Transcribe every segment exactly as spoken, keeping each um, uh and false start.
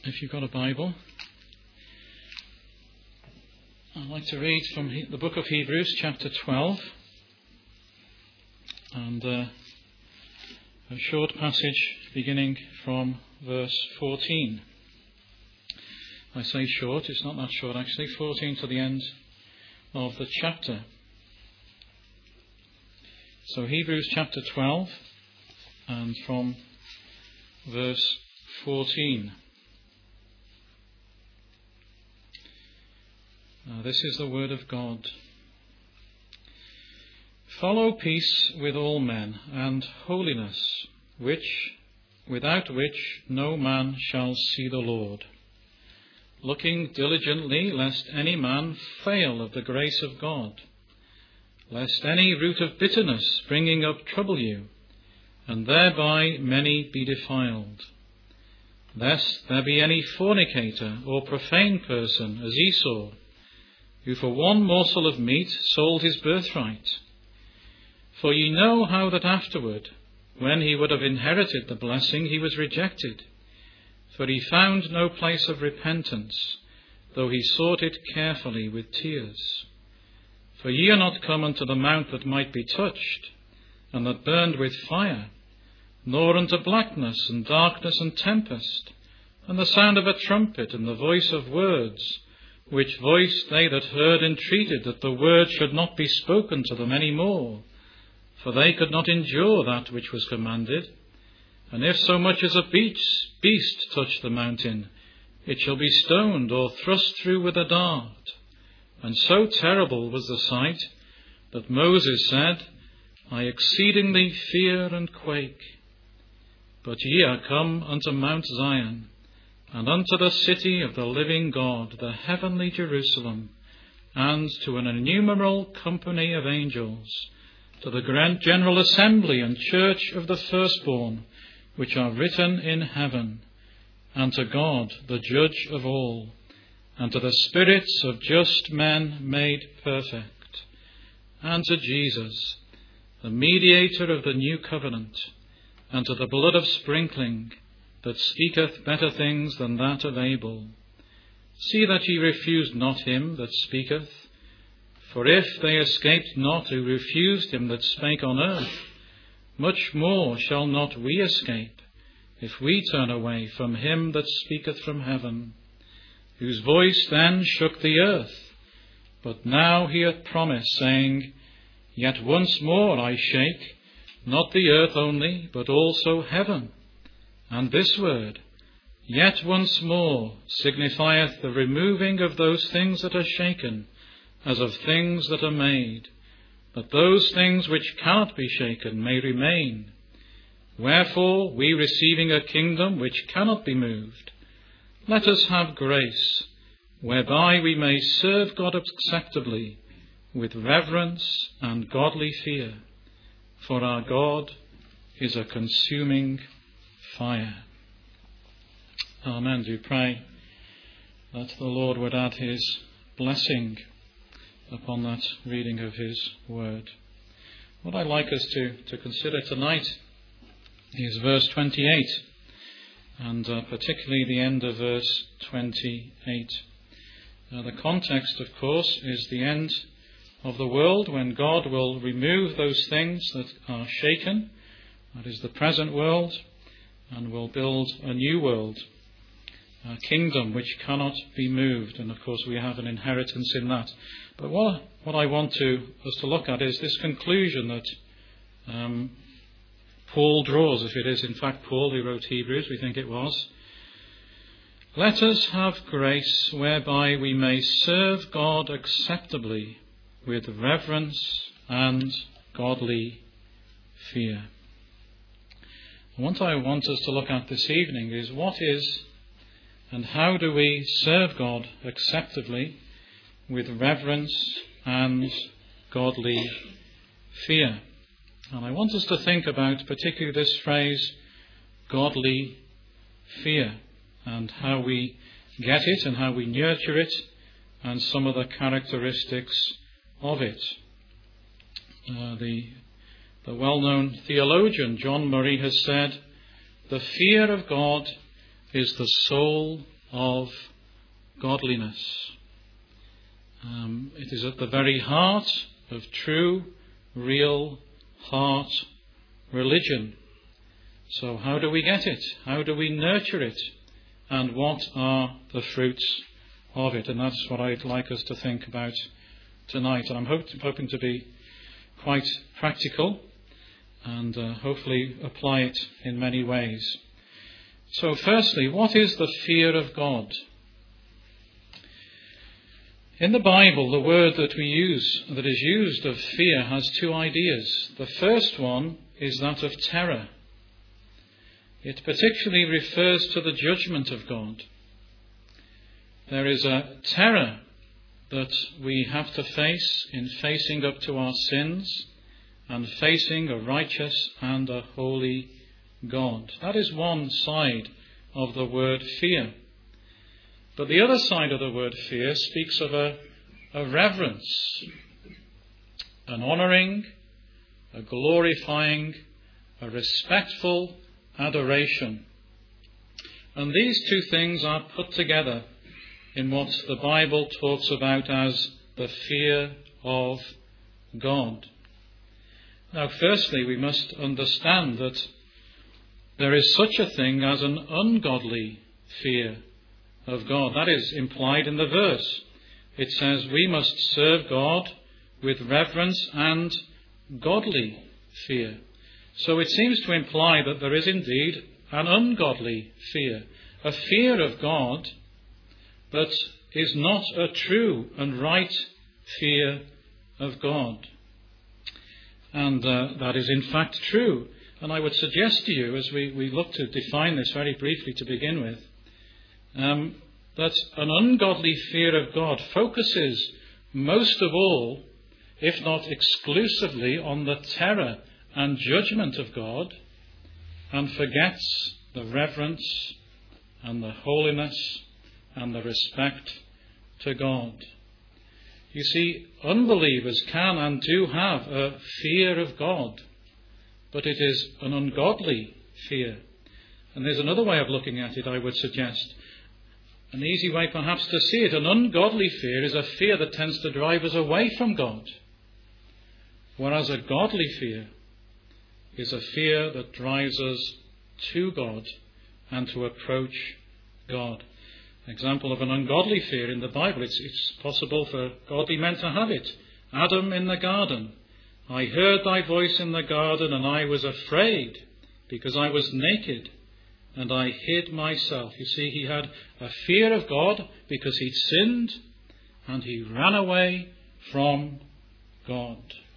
If you've got a Bible, I'd like to read from the book of Hebrews, chapter twelve, and uh, a short passage beginning from verse fourteen. I say short, it's not that short actually, fourteen to the end of the chapter. So Hebrews chapter twelve, and from verse fourteen. Now, this is the word of God. Follow peace with all men and holiness, which, without which no man shall see the Lord. Looking diligently, lest any man fail of the grace of God, lest any root of bitterness springing up trouble you, and thereby many be defiled. Lest there be any fornicator or profane person, as Esau, who for one morsel of meat sold his birthright. For ye know how that afterward, when he would have inherited the blessing, he was rejected. For he found no place of repentance, though he sought it carefully with tears. For ye are not come unto the mount that might be touched, and that burned with fire, nor unto blackness and darkness and tempest, and the sound of a trumpet and the voice of words, which voice they that heard entreated that the word should not be spoken to them any more, for they could not endure that which was commanded. And if so much as a beast, beast touch the mountain, it shall be stoned or thrust through with a dart. And so terrible was the sight, that Moses said, I exceedingly fear and quake. But ye are come unto Mount Zion, and unto the city of the living God, the heavenly Jerusalem, and to an innumerable company of angels, to the grand general assembly and church of the firstborn, which are written in heaven, and to God, the judge of all, and to the spirits of just men made perfect, and to Jesus, the mediator of the new covenant, and to the blood of sprinkling, that speaketh better things than that of Abel. See that ye refuse not him that speaketh. For if they escaped not who refused him that spake on earth, much more shall not we escape, if we turn away from him that speaketh from heaven, whose voice then shook the earth. But now he hath promised, saying, Yet once more I shake, not the earth only, but also heaven. And this word, yet once more, signifieth the removing of those things that are shaken, as of things that are made, that those things which cannot be shaken may remain. Wherefore, we receiving a kingdom which cannot be moved, let us have grace, whereby we may serve God acceptably, with reverence and godly fear. For our God is a consuming fire. Amen. Do pray that the Lord would add his blessing upon that reading of his word. What I'd like us to, to consider tonight is verse twenty-eight, and uh, particularly the end of verse twenty-eight. Now, the context, of course, is the end of the world, when God will remove those things that are shaken, that is the present world, and will build a new world, a kingdom which cannot be moved. And of course we have an inheritance in that. But what, what I want to, us to look at is this conclusion that um, Paul draws, if it is in fact Paul who wrote Hebrews, we think it was. Let us have grace whereby we may serve God acceptably with reverence and godly fear. What I want us to look at this evening is what is and how do we serve God acceptably with reverence and godly fear. And I want us to think about particularly this phrase, godly fear, and how we get it and how we nurture it, and some of the characteristics of it. Uh, the The well-known theologian John Murray has said, the fear of God is the soul of godliness. Um, it is at the very heart of true, real heart religion. So how do we get it? How do we nurture it? And what are the fruits of it? And that's what I'd like us to think about tonight. And I'm hope, hoping to be quite practical and uh, hopefully apply it in many ways. So firstly, what is the fear of God? In the Bible, the word that we use, that is used of fear, has two ideas. The first one is that of terror. It particularly refers to the judgment of God. There is a terror that we have to face in facing up to our sins and facing a righteous and a holy God. That is one side of the word fear. But the other side of the word fear speaks of a, a reverence, an honouring, a glorifying, a respectful adoration. And these two things are put together in what the Bible talks about as the fear of God. Now, firstly, we must understand that there is such a thing as an ungodly fear of God. That is implied in the verse. It says we must serve God with reverence and godly fear. So it seems to imply that there is indeed an ungodly fear, a fear of God that is not a true and right fear of God. And uh, that is in fact true. And I would suggest to you, as we, we look to define this very briefly to begin with, um, that an ungodly fear of God focuses most of all, if not exclusively, on the terror and judgment of God, and forgets the reverence and the holiness and the respect to God. You see, unbelievers can and do have a fear of God, but it is an ungodly fear. And there's another way of looking at it, I would suggest. An easy way perhaps to see it. An ungodly fear is a fear that tends to drive us away from God, whereas a godly fear is a fear that drives us to God and to approach God. An example of an ungodly fear in the Bible, it's, it's possible for godly men to have it. Adam in the garden. I heard thy voice in the garden, and I was afraid, because I was naked, and I hid myself. You see, he had a fear of God because he'd sinned, and he ran away from God.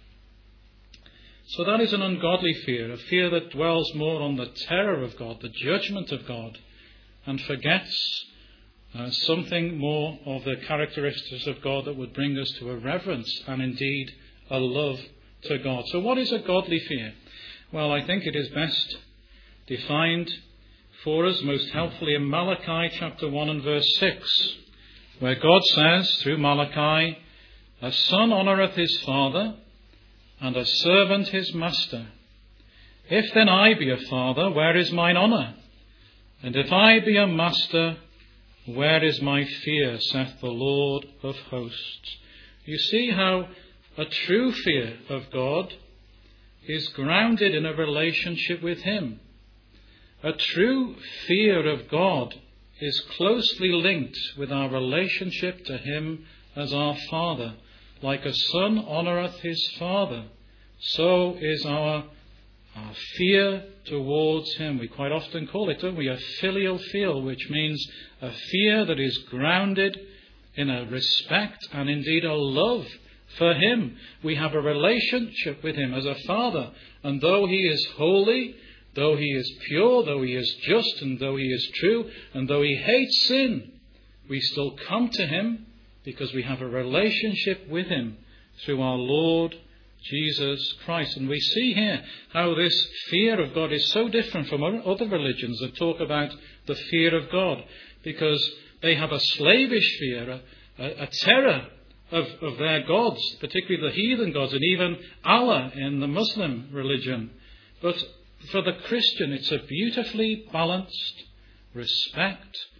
So that is an ungodly fear, a fear that dwells more on the terror of God, the judgment of God, and forgets uh, something more of the characteristics of God that would bring us to a reverence and indeed a love to God. So what is a godly fear? Well, I think it is best defined for us most helpfully in Malachi chapter one and verse six, where God says through Malachi, a son honoureth his father, and a servant his master. If then I be a father, where is mine honour? And if I be a master, where is my fear, saith the Lord of hosts. You see how a true fear of God is grounded in a relationship with him. A true fear of God is closely linked with our relationship to him as our Father. Like a son honoureth his father, so is our, our fear towards him. We quite often call it, don't we, a filial fear, which means a fear that is grounded in a respect and indeed a love for him. We have a relationship with him as a father, and though he is holy, though he is pure, though he is just, and though he is true, and though he hates sin, we still come to him because we have a relationship with him through our Lord Jesus Christ. And we see here how this fear of God is so different from other religions that talk about the fear of God, because they have a slavish fear, a, a, a terror of, of their gods, particularly the heathen gods, and even Allah in the Muslim religion. But for the Christian, it's a beautifully balanced respect,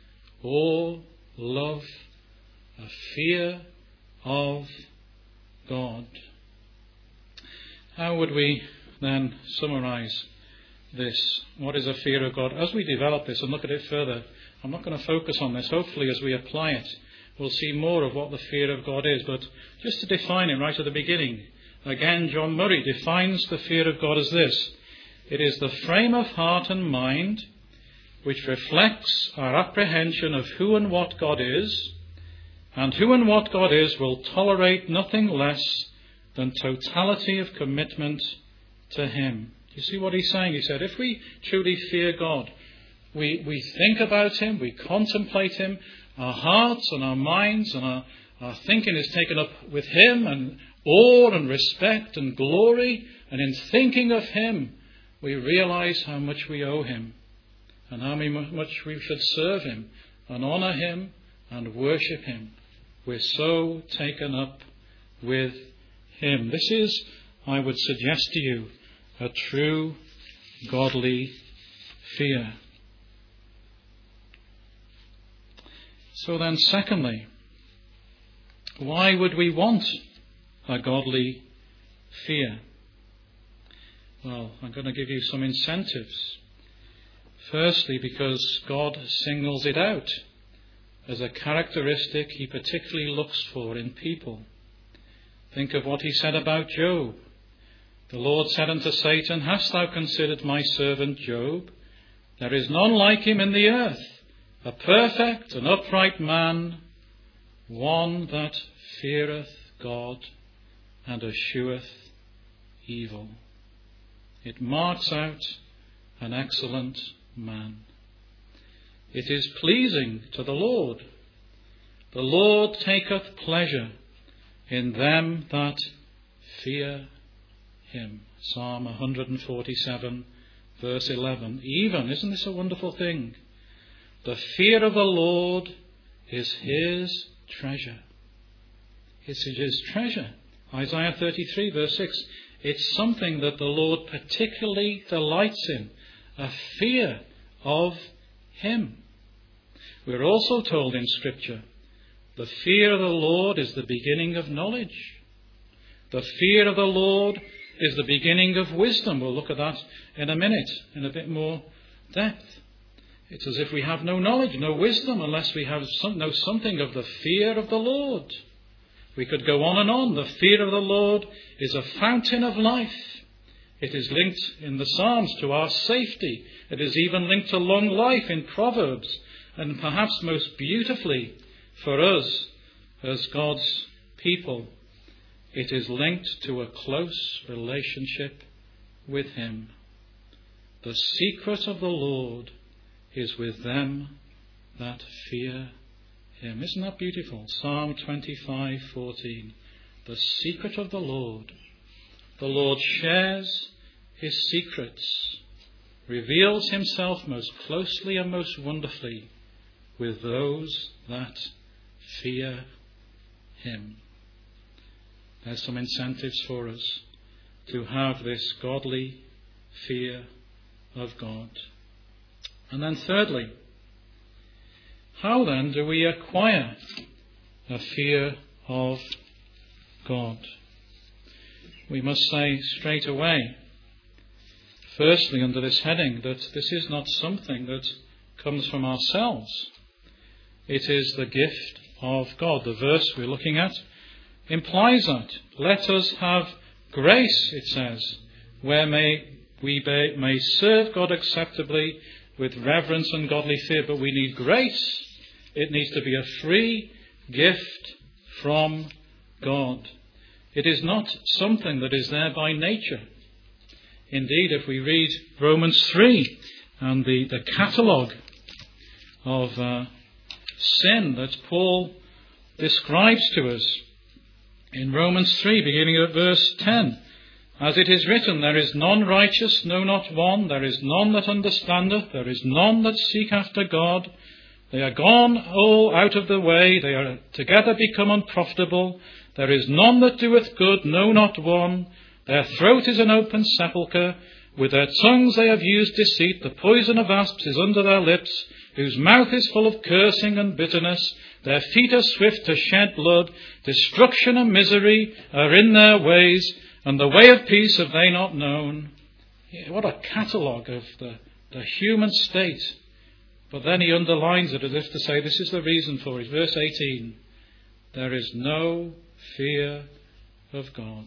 awe, love, a fear of God. How would we then summarize this? What is a fear of God? As we develop this and look at it further, I'm not going to focus on this. Hopefully, as we apply it, we'll see more of what the fear of God is. But just to define it right at the beginning, again, John Murray defines the fear of God as this: it is the frame of heart and mind which reflects our apprehension of who and what God is, and who and what God is will tolerate nothing less than totality of commitment to Him. You see what he's saying? He said, if we truly fear God, we, we think about Him, we contemplate Him, our hearts and our minds and our, our thinking is taken up with Him, and awe and respect and glory, and in thinking of Him, we realize how much we owe Him, and how much we should serve Him, and honour Him, and worship Him. We're so taken up with Him. This is, I would suggest to you, a true godly fear. So then, secondly, why would we want a godly fear? Well, I'm going to give you some incentives. Firstly, because God singles it out as a characteristic He particularly looks for in people. Think of what He said about Job. The Lord said unto Satan, hast thou considered my servant Job? There is none like him in the earth, a perfect and upright man, one that feareth God and escheweth evil. It marks out an excellent man. It is pleasing to the Lord. The Lord taketh pleasure in them that fear Him. Psalm one forty-seven, verse eleven. Even, isn't this a wonderful thing? The fear of the Lord is His treasure. It's His treasure. Isaiah thirty-three, verse six. It's something that the Lord particularly delights in. A fear of Him. We're also told in Scripture, the fear of the Lord is the beginning of knowledge. The fear of the Lord is the beginning of wisdom. We'll look at that in a minute, in a bit more depth. It's as if we have no knowledge, no wisdom, unless we have some, know something of the fear of the Lord. We could go on and on. The fear of the Lord is a fountain of life. It is linked in the Psalms to our safety. It is even linked to long life in Proverbs. And perhaps most beautifully for us as God's people, it is linked to a close relationship with Him. The secret of the Lord is with them that fear Him. Isn't that beautiful? Psalm twenty-five fourteen. The secret of the Lord. The Lord shares His secrets, reveals Himself most closely and most wonderfully with those that fear Him. There's some incentives for us to have this godly fear of God. And then thirdly, how then do we acquire a fear of God? We must say straight away, firstly under this heading, that this is not something that comes from ourselves. It is the gift of God. The verse we're looking at implies that. Let us have grace, it says, where may we be, may serve God acceptably with reverence and godly fear. But we need grace. It needs to be a free gift from God. It is not something that is there by nature. Indeed, if we read Romans three and the, the catalogue of uh, sin that Paul describes to us in Romans three, beginning at verse ten, as it is written, there is none righteous, no, not one. There is none that understandeth. There is none that seek after God. They are gone all out of the way. They are together become unprofitable. There is none that doeth good, no, not one. Their throat is an open sepulchre. With their tongues they have used deceit. The poison of asps is under their lips, whose mouth is full of cursing and bitterness. Their feet are swift to shed blood. Destruction and misery are in their ways, and the way of peace have they not known. What a catalogue of the, the human state. But then he underlines it as if to say this is the reason for it. Verse eighteen. There is no fear of God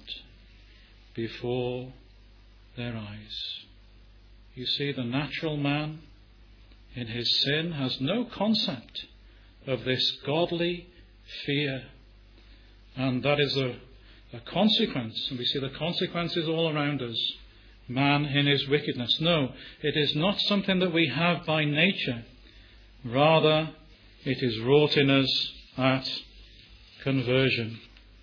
before their eyes. You see, the natural man in his sin has no concept of this godly fear. And that is a, a consequence. And we see the consequences all around us. Man in his wickedness. No, it is not something that we have by nature. Rather, it is wrought in us at conversion.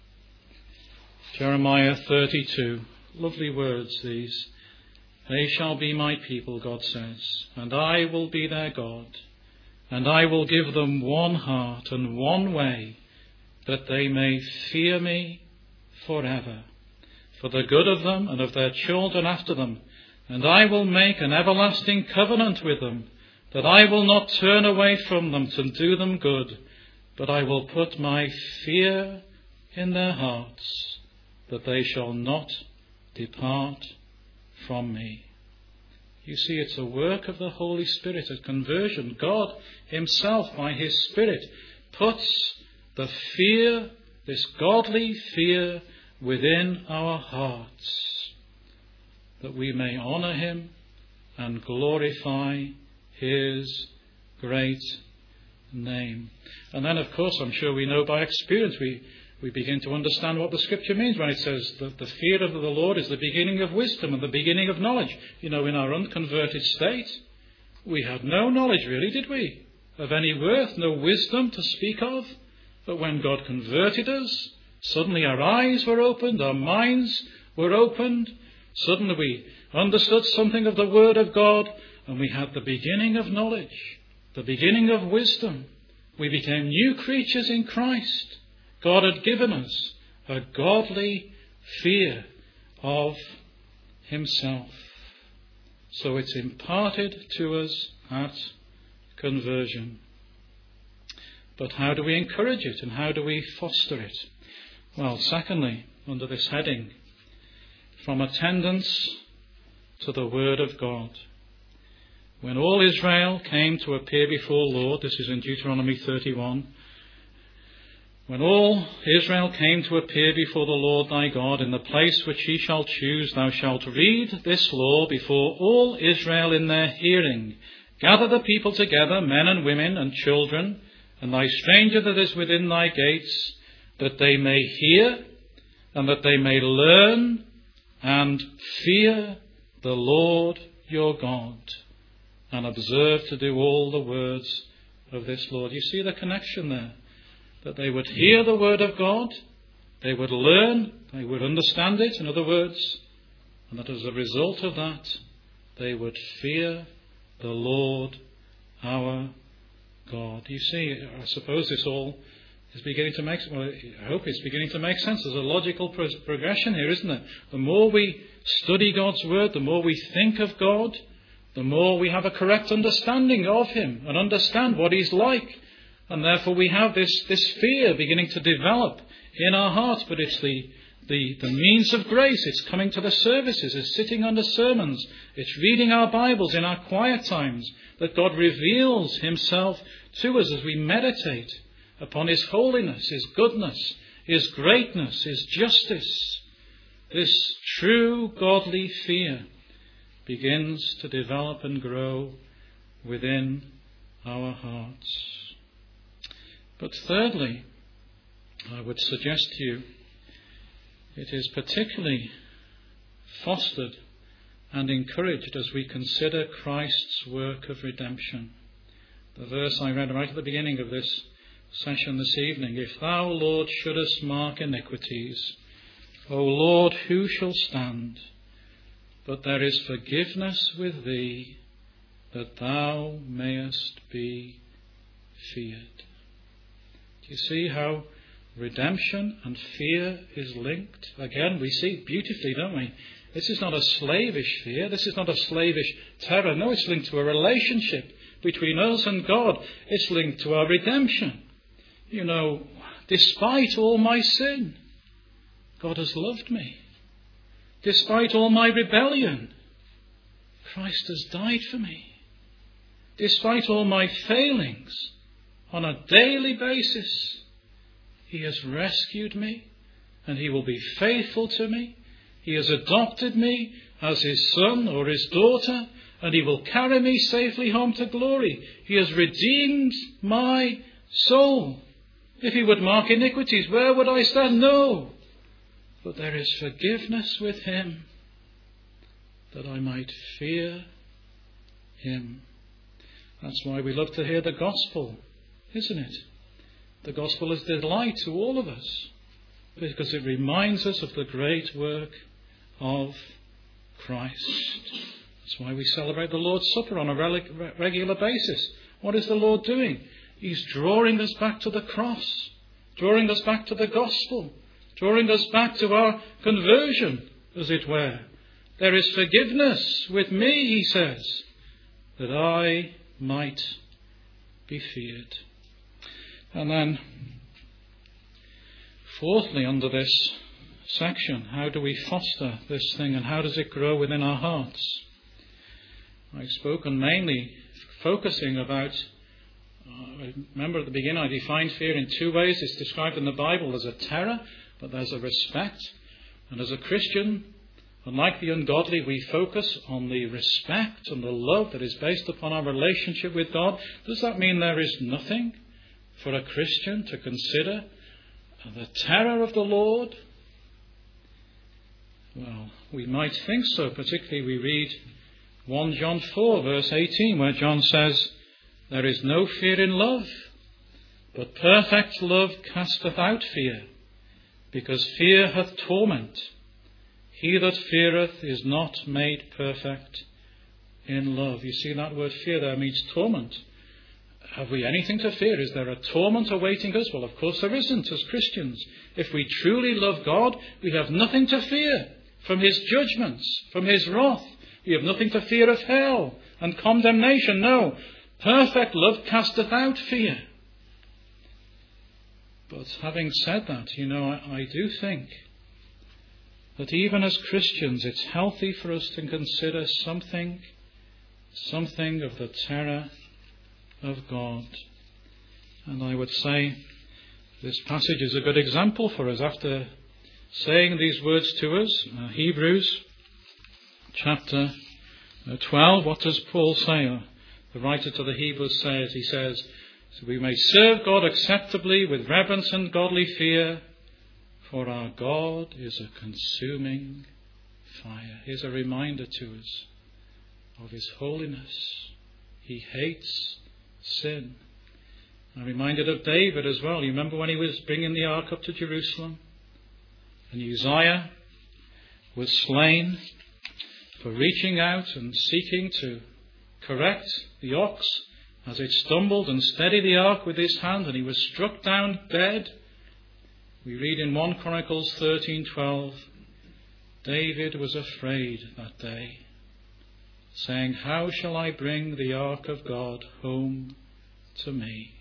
Jeremiah thirty-two. Lovely words these. They shall be my people, God says, and I will be their God, and I will give them one heart and one way, that they may fear me forever, for the good of them and of their children after them. And I will make an everlasting covenant with them, that I will not turn away from them to do them good, but I will put my fear in their hearts, that they shall not depart from me. You see, it's a work of the Holy Spirit at conversion. God himself, by his Spirit, puts the fear, this godly fear, within our hearts, that we may honour him and glorify his great name. And then, of course, I'm sure we know by experience, we, we begin to understand what the Scripture means when it says that the fear of the Lord is the beginning of wisdom and the beginning of knowledge. You know, in our unconverted state, we had no knowledge really, did we? Of any worth, no wisdom to speak of. But when God converted us, suddenly our eyes were opened, our minds were opened. Suddenly we understood something of the Word of God, and we had the beginning of knowledge, the beginning of wisdom. We became new creatures in Christ. God had given us a godly fear of himself. So it's imparted to us at conversion. But how do we encourage it and how do we foster it? Well, secondly, under this heading, from attendance to the Word of God. When all Israel came to appear before the Lord, this is in Deuteronomy thirty-one, when all Israel came to appear before the Lord thy God in the place which he shall choose, thou shalt read this law before all Israel in their hearing. Gather the people together, men and women and children, and thy stranger that is within thy gates, that they may hear, and that they may learn, and fear the Lord your God, and observe to do all the words of this law. You see the connection there? That they would hear the word of God, they would learn, they would understand it, in other words, and that as a result of that, they would fear the Lord our God. You see, I suppose this all is beginning to make, well, I hope it's beginning to make sense. There's a logical pro- progression here, isn't there? The more we study God's word, the more we think of God, the more we have a correct understanding of him and understand what he's like. And therefore we have this, this fear beginning to develop in our hearts. But it's the, the, the means of grace. It's coming to the services. It's sitting under sermons. It's reading our Bibles in our quiet times that God reveals himself to us as we meditate upon his holiness, his goodness, his greatness, his justice. This true godly fear begins to develop and grow within our hearts. But thirdly, I would suggest to you, it is particularly fostered and encouraged as we consider Christ's work of redemption. The verse I read right at the beginning of this session this evening, if thou, Lord, shouldest mark iniquities, O Lord, who shall stand? But there is forgiveness with thee, that thou mayest be feared. Do you see how redemption and fear is linked? Again, we see it beautifully, don't we? This is not a slavish fear. This is not a slavish terror. No, it's linked to a relationship between us and God. It's linked to our redemption. You know, despite all my sin, God has loved me. Despite all my rebellion, Christ has died for me. Despite all my failings, on a daily basis, He has rescued me, and He will be faithful to me. He has adopted me as His son or His daughter, and He will carry me safely home to glory. He has redeemed my soul. If He would mark iniquities, where would I stand? No. But there is forgiveness with Him, that I might fear Him. That's why we love to hear the gospel, isn't it? The gospel is delight to all of us, because it reminds us of the great work of Christ. That's why we celebrate the Lord's Supper on a regular basis. What is the Lord doing? He's drawing us back to the cross, drawing us back to the gospel, drawing us back to our conversion, as it were. There is forgiveness with me, He says, that I might be feared. And then, fourthly, under this section, how do we foster this thing and how does it grow within our hearts? I've spoken mainly focusing about, uh, remember at the beginning I defined fear in two ways. It's described in the Bible as a terror, but there's a respect. And as a Christian, unlike the ungodly, we focus on the respect and the love that is based upon our relationship with God. Does that mean there is nothing for a Christian to consider the terror of the Lord? Well, we might think so. Particularly we read First John four verse eighteen, where John says, "There is no fear in love, but perfect love casteth out fear, because fear hath torment. He that feareth is not made perfect in love." You see, that word fear there means torment. Have we anything to fear? Is there a torment awaiting us? Well, of course there isn't as Christians. If we truly love God, we have nothing to fear from His judgments, from His wrath. We have nothing to fear of hell and condemnation. No, perfect love casteth out fear. But having said that, you know, I, I do think that even as Christians, it's healthy for us to consider something, something of the terror of God. And I would say this passage is a good example for us. After saying these words to us, uh, Hebrews chapter twelve, what does Paul say? Uh, the writer to the Hebrews says, he says, "So we may serve God acceptably with reverence and godly fear, for our God is a consuming fire." Here's a reminder to us of His holiness. He hates sin. I'm reminded of David as well. You remember when he was bringing the ark up to Jerusalem? And Uzziah was slain for reaching out and seeking to correct the ox as it stumbled and steady the ark with his hand, and he was struck down dead. We read in First Chronicles thirteen twelve, David was afraid that day, saying, "How shall I bring the ark of God home to me?"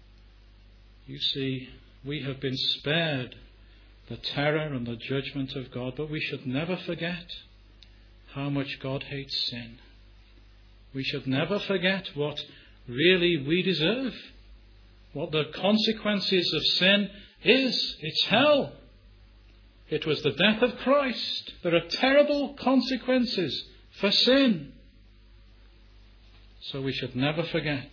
You see, we have been spared the terror and the judgment of God, but we should never forget how much God hates sin. We should never forget what really we deserve, what the consequences of sin is. It's hell. It was the death of Christ. There are terrible consequences for sin. So we should never forget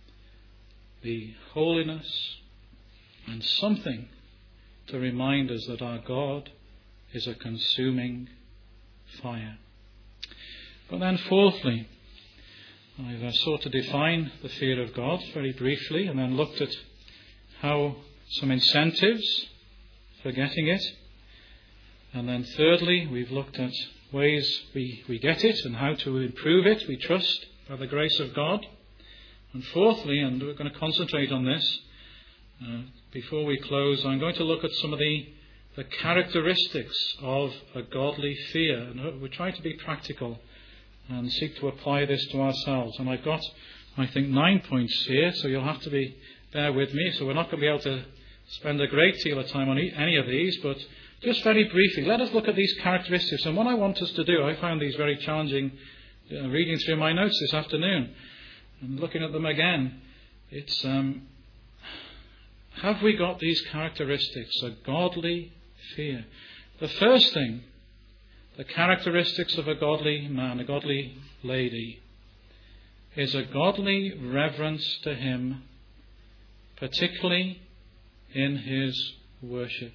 the holiness and something to remind us that our God is a consuming fire. But then fourthly, I've uh, sought to define the fear of God very briefly, and then looked at how some incentives for getting it. And then thirdly, we've looked at ways we, we get it and how to improve it, we trust, by the grace of God. And fourthly, and we're going to concentrate on this, uh, before we close, I'm going to look at some of the the characteristics of a godly fear. And we're trying to be practical and seek to apply this to ourselves. And I've got, I think, nine points here, so you'll have to be bear with me. So we're not going to be able to spend a great deal of time on any of these, but just very briefly, let us look at these characteristics. And what I want us to do, I found these very challenging uh, reading through my notes this afternoon and looking at them again. It's, um, have we got these characteristics, a godly fear? The first thing, the characteristics of a godly man, a godly lady, is a godly reverence to him, particularly in his worship.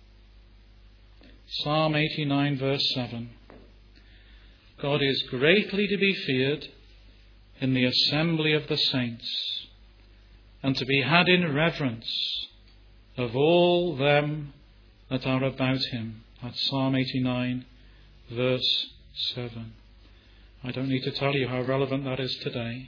Psalm eighty-nine, verse seven. God is greatly to be feared in the assembly of the saints, and to be had in reverence of all them that are about him. That's Psalm eighty-nine, verse seven. I don't need to tell you how relevant that is today.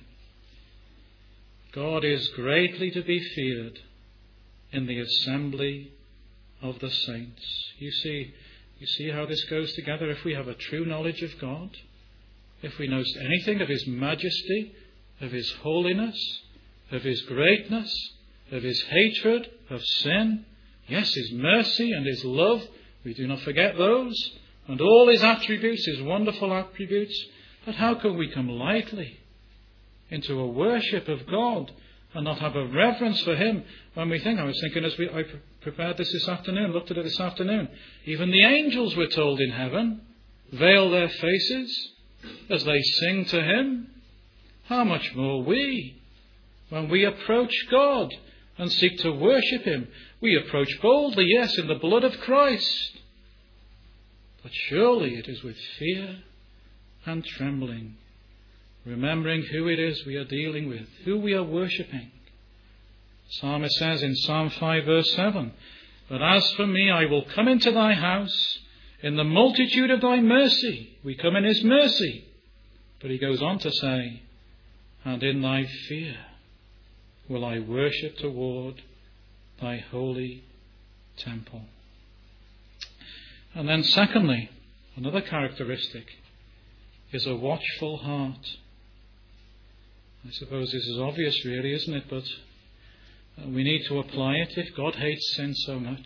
God is greatly to be feared in the assembly of the saints. You see, you see how this goes together. If we have a true knowledge of God, if we know anything of his majesty, of his holiness, of his greatness, of his hatred of sin, yes, his mercy and his love, we do not forget those, and all his attributes, his wonderful attributes. But how can we come lightly into a worship of God and not have a reverence for him when we think? I was thinking as we, I prepared this this afternoon, looked at it this afternoon, even the angels, we're told in heaven, veil their faces as they sing to him. How much more we, when we approach God and seek to worship him, we approach boldly, yes, in the blood of Christ. But surely it is with fear and trembling, remembering who it is we are dealing with, who we are worshipping. Psalmist says in Psalm five, verse seven, "But as for me, I will come into thy house in the multitude of thy mercy." We come in his mercy. But he goes on to say, "And in thy fear will I worship toward thy holy temple." And then secondly, another characteristic is a watchful heart. I suppose this is obvious really, isn't it? But we need to apply it. If God hates sin so much,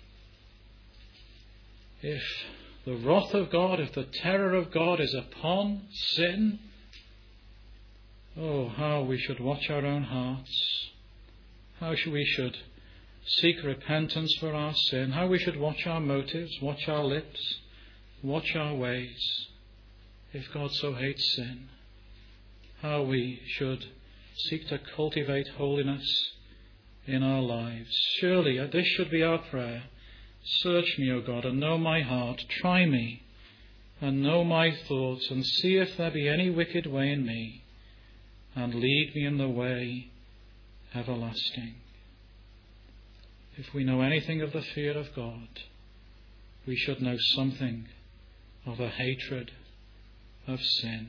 if the wrath of God, if the terror of God is upon sin, oh, how we should watch our own hearts. How we should seek repentance for our sin. How we should watch our motives, watch our lips, watch our ways. If God so hates sin, how we should seek to cultivate holiness in our lives. Surely this should be our prayer. Search me, O God, and know my heart. Try me and know my thoughts, and see if there be any wicked way in me, and lead me in the way everlasting. If we know anything of the fear of God, we should know something of a hatred of sin.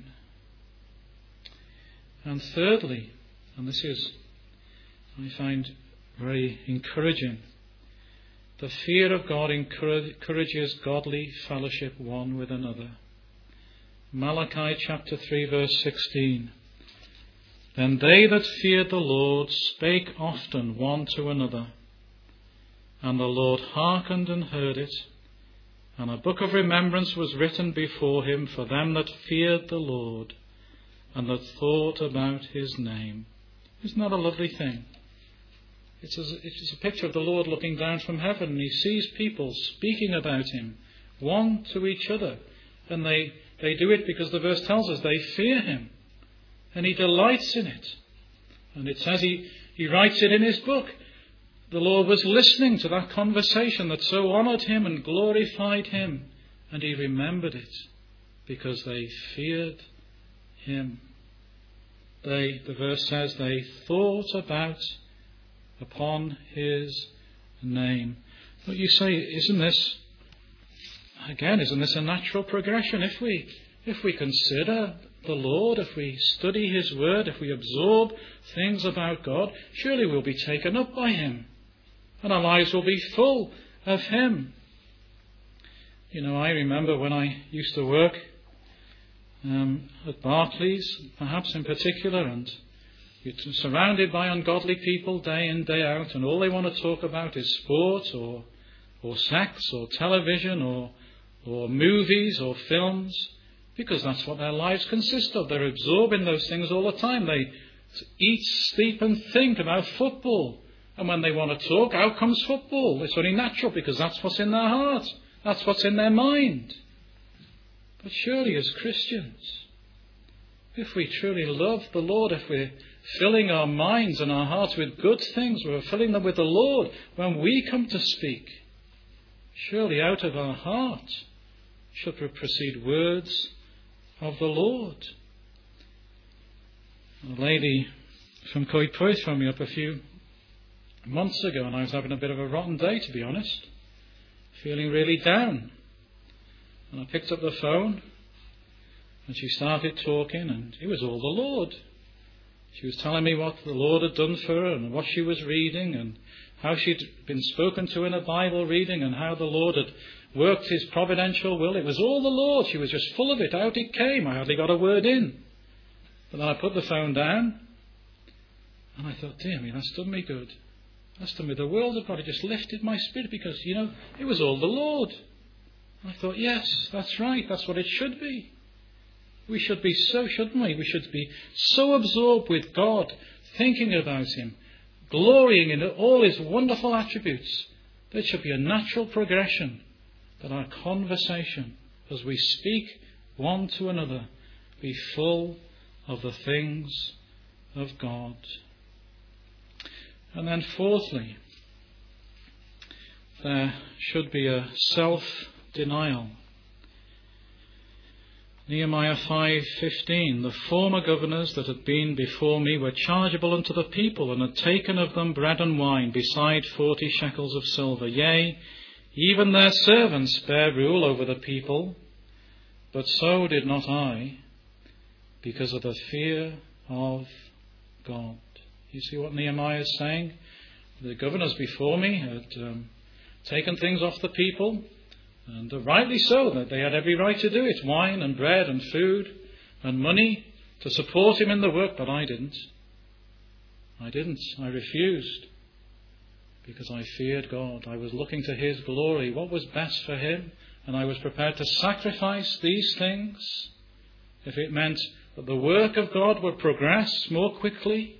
And thirdly, and this is, I find very encouraging, the fear of God encourages godly fellowship one with another. Malachi chapter three, verse sixteen. "Then they that feared the Lord spake often one to another, and the Lord hearkened and heard it, and a book of remembrance was written before him for them that feared the Lord, and that thought about his name." Isn't that a lovely thing? It's a, it's a picture of the Lord looking down from heaven, and he sees people speaking about him, one to each other. And they, they do it because the verse tells us they fear him, and he delights in it. And it says he, he writes it in his book. The Lord was listening to that conversation that so honoured him and glorified him, and he remembered it because they feared him. They, the verse says, they thought about upon his name. But you say, isn't this, again, isn't this a natural progression? If we, if we consider the Lord, if we study his word, if we absorb things about God, surely we'll be taken up by him, and our lives will be full of him. You know, I remember when I used to work um, at Barclays, perhaps in particular, and you're surrounded by ungodly people day in, day out, and all they want to talk about is sport or or sex or television or or movies or films, because that's what their lives consist of. They're absorbing those things all the time. They eat, sleep and think about football. And when they want to talk, out comes football. It's only natural, because that's what's in their heart. That's what's in their mind. But surely as Christians, if we truly love the Lord, if we're filling our minds and our hearts with good things, we're filling them with the Lord, when we come to speak, surely out of our heart should proceed words of the Lord. A lady from Coedpoeth phoned me up a few months ago, and I was having a bit of a rotten day, to be honest, feeling really down. And I picked up the phone, and she started talking, and it was all the Lord. She was telling me what the Lord had done for her, and what she was reading, and how she'd been spoken to in a Bible reading, and how the Lord had worked his providential will. It was all the Lord. She was just full of it. Out it came. I hardly got a word in. But then I put the phone down, and I thought, dear me, that's done me good. That's done me the world of God. It just lifted my spirit, because, you know, it was all the Lord. I thought, yes, that's right. That's what it should be. We should be so, shouldn't we? We should be so absorbed with God, thinking about him, glorying in all his wonderful attributes. That should be a natural progression, that our conversation, as we speak one to another, be full of the things of God. And then fourthly, there should be a self-denial. Nehemiah five fifteen, the former governors that had been before me were chargeable unto the people, and had taken of them bread and wine, beside forty shekels of silver. Yea, even their servants bare rule over the people, but so did not I, because of the fear of God. You see what Nehemiah is saying? The governors before me had um, taken things off the people, and rightly so, that they had every right to do it. Wine and bread and food and money to support him in the work, but I didn't. I didn't. I refused, because I feared God. I was looking to his glory, what was best for him, and I was prepared to sacrifice these things if it meant that the work of God would progress more quickly.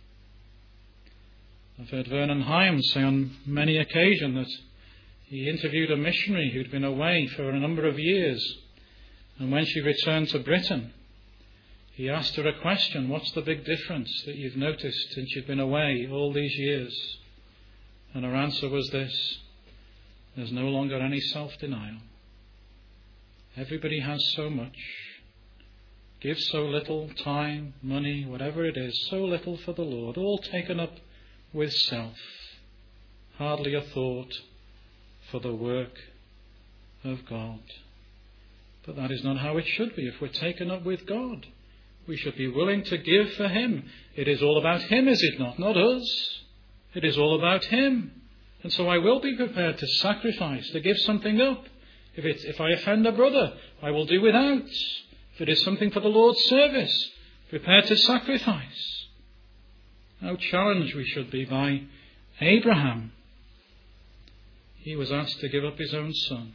I've heard Vernon Hyams say on many occasions that he interviewed a missionary who'd been away for a number of years, and when she returned to Britain, he asked her a question: what's the big difference that you've noticed since you've been away all these years? And her answer was this: there's no longer any self-denial. Everybody has so much, gives so little time, money, whatever it is, so little for the Lord, all taken up with self, hardly a thought for the work of God. But that is not how it should be. If we're taken up with God, we should be willing to give for him. It is all about him, is it not? Not us. It is all about him. And so I will be prepared to sacrifice, to give something up. If it's, if I offend a brother, I will do without. If it is something for the Lord's service, prepared to sacrifice. How challenged we should be by Abraham. He was asked to give up his own son.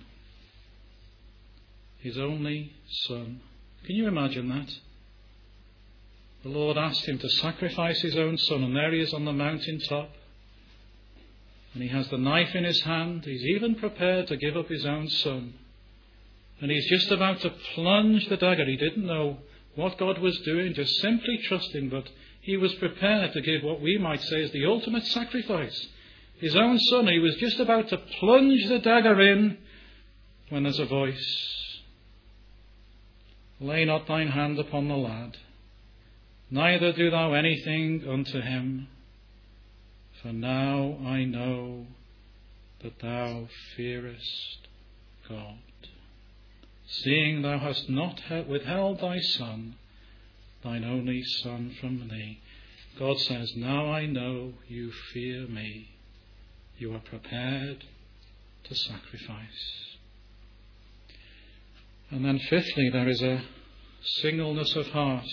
His only son. Can you imagine that? The Lord asked him to sacrifice his own son, and there he is on the mountain top. And he has the knife in his hand. He's even prepared to give up his own son. And he's just about to plunge the dagger. He didn't know what God was doing, just simply trusting, but he was prepared to give what we might say is the ultimate sacrifice. His own son. He was just about to plunge the dagger in when there's a voice. Lay not thine hand upon the lad, neither do thou anything unto him. For now I know that thou fearest God, seeing thou hast not withheld thy son, thine only son, from thee. God says, now I know you fear me. You are prepared to sacrifice. And then fifthly, there is a singleness of heart.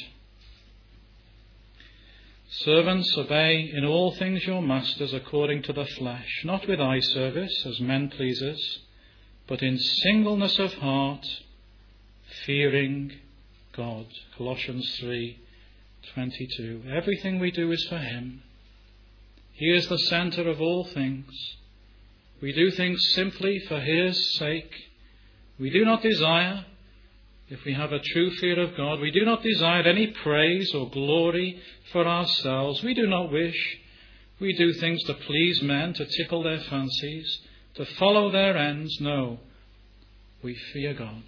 Servants, obey in all things your masters according to the flesh, not with eye service as men pleasers, but in singleness of heart, fearing God. Colossians three twenty-two. Everything we do is for him. He is the centre of all things. We do things simply for his sake. We do not desire, if we have a true fear of God, we do not desire any praise or glory for ourselves. We do not wish. We do things to please men, to tickle their fancies, to follow their ends. No, we fear God.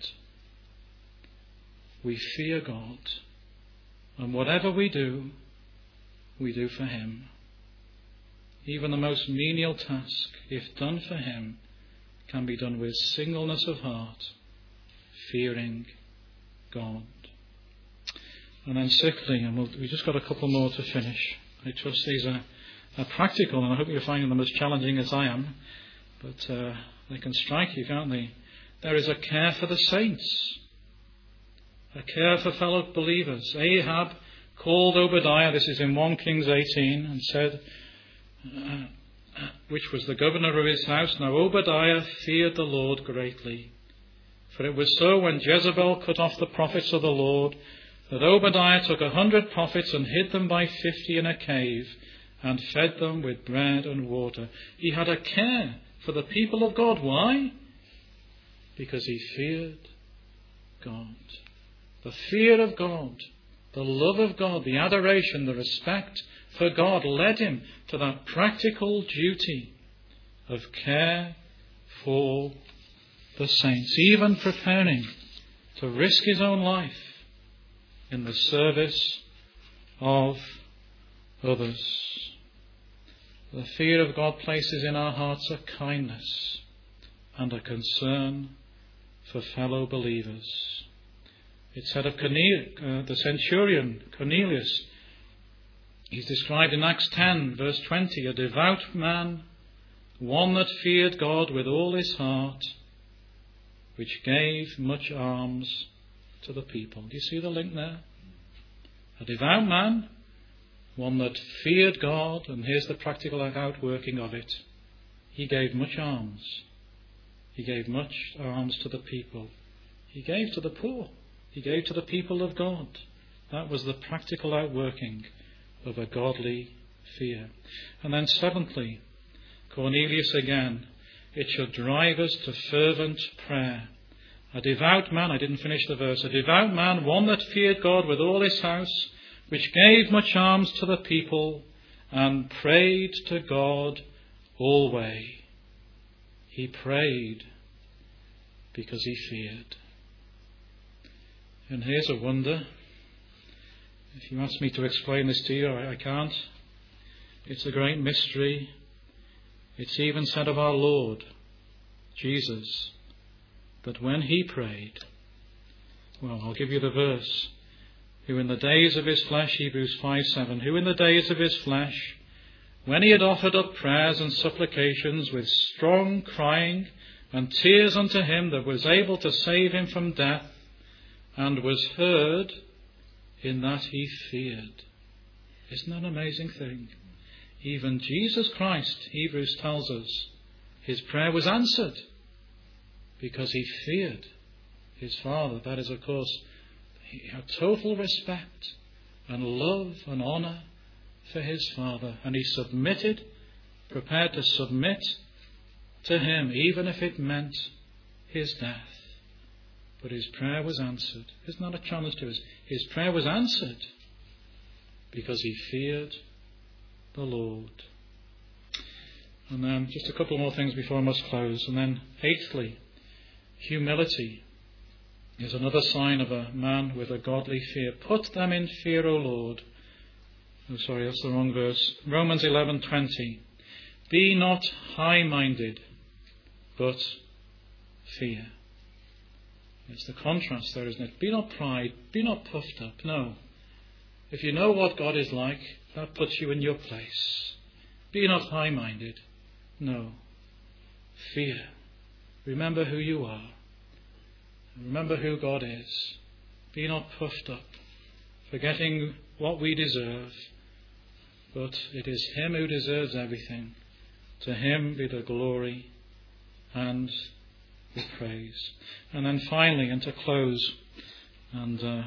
We fear God. And whatever we do, we do for him. Even the most menial task, if done for him, can be done with singleness of heart, fearing God. And then sixthly, and we'll, we've just got a couple more to finish. I trust these are, are practical, and I hope you're finding them as challenging as I am. But uh, they can strike you, can't they? There is a care for the saints. A care for fellow believers. Ahab called Obadiah, this is in First Kings eighteen, and said, uh, which was the governor of his house, now Obadiah feared the Lord greatly. For it was so when Jezebel cut off the prophets of the Lord, that Obadiah took a hundred prophets and hid them by fifty in a cave, and fed them with bread and water. He had a care for the people of God. Why? Because he feared God. The fear of God, the love of God, the adoration, the respect for God led him to that practical duty of care for the saints, even preparing to risk his own life in the service of others. The fear of God places in our hearts a kindness and a concern for fellow believers. It said of Cornelius, uh, the centurion Cornelius, he's described in Acts ten, verse twenty, a devout man, one that feared God with all his heart, which gave much alms to the people. Do you see the link there? A devout man, one that feared God, and here's the practical outworking of it. He gave much alms. He gave much alms to the people. He gave to the poor. He gave to the people of God. That was the practical outworking of a godly fear. And then seventhly, Cornelius again, it should drive us to fervent prayer. A devout man, I didn't finish the verse, a devout man, one that feared God with all his house, which gave much alms to the people, and prayed to God always. He prayed because he feared. And here's a wonder. If you ask me to explain this to you, I, I can't. It's a great mystery. It's even said of our Lord, Jesus, that when he prayed, well, I'll give you the verse, who in the days of his flesh, Hebrews five seven, who in the days of his flesh, when he had offered up prayers and supplications with strong crying and tears unto him that was able to save him from death, and was heard in that he feared. Isn't that an amazing thing? Even Jesus Christ, Hebrews tells us, his prayer was answered because he feared his Father. That is, of course, he had total respect and love and honour for his Father. And he submitted, prepared to submit to him, even if it meant his death. But his prayer was answered. Isn't that a challenge to us? His prayer was answered because he feared the Lord. And then just a couple more things before I must close. And then eighthly, humility is another sign of a man with a godly fear. Put them in fear, O Lord. Oh, sorry, that's the wrong verse. Romans eleven twenty. Be not high-minded, but fear. It's the contrast there, isn't it? Be not pride, be not puffed up. No. If you know what God is like, that puts you in your place. Be not high-minded. No. Fear. Remember who you are. Remember who God is. Be not puffed up, forgetting what we deserve. But it is Him who deserves everything. To Him be the glory and the praise. And then finally, and to close, and uh,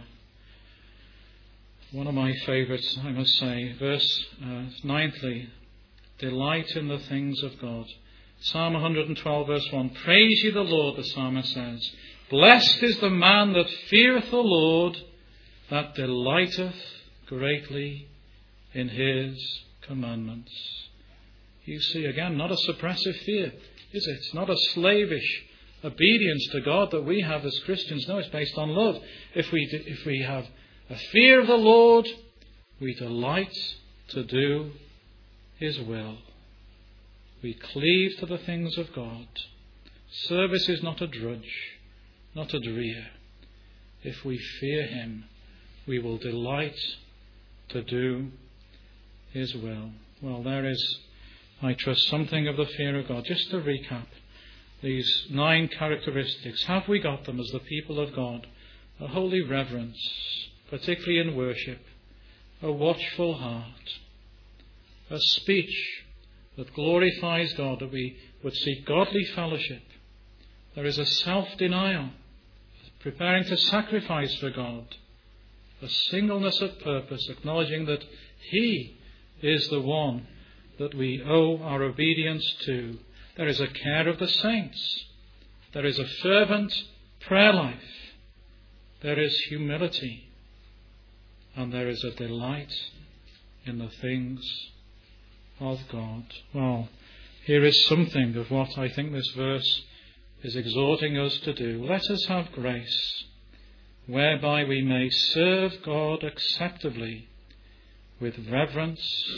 one of my favourites, I must say, verse uh, ninthly, delight in the things of God. Psalm one twelve verse one, praise ye the Lord, the psalmist says. Blessed is the man that feareth the Lord, that delighteth greatly in His commandments. You see, again, not a suppressive fear, is it? It's not a slavish obedience to God that we have as Christians. No, it's based on love. If we, if we have a fear of the Lord, we delight to do His will. We cleave to the things of God. Service is not a drudge, not a drear. If we fear Him, we will delight to do His will. Well, there is, I trust, something of the fear of God. Just to recap these nine characteristics. Have we got them as the people of God? A holy reverence, particularly in worship. A watchful heart. A speech that glorifies God, that we would seek godly fellowship. There is a self-denial, preparing to sacrifice for God. A singleness of purpose, acknowledging that He is the one that we owe our obedience to. There is a care of the saints. There is a fervent prayer life. There is humility. And there is a delight in the things of God. Well, here is something of what I think this verse is exhorting us to do. Let us have grace, whereby we may serve God acceptably with reverence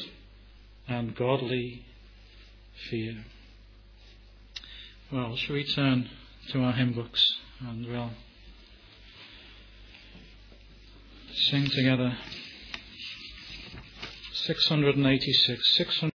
and godly fear. Well, shall we turn to our hymn books and we'll sing together six hundred eighty-six, six hundred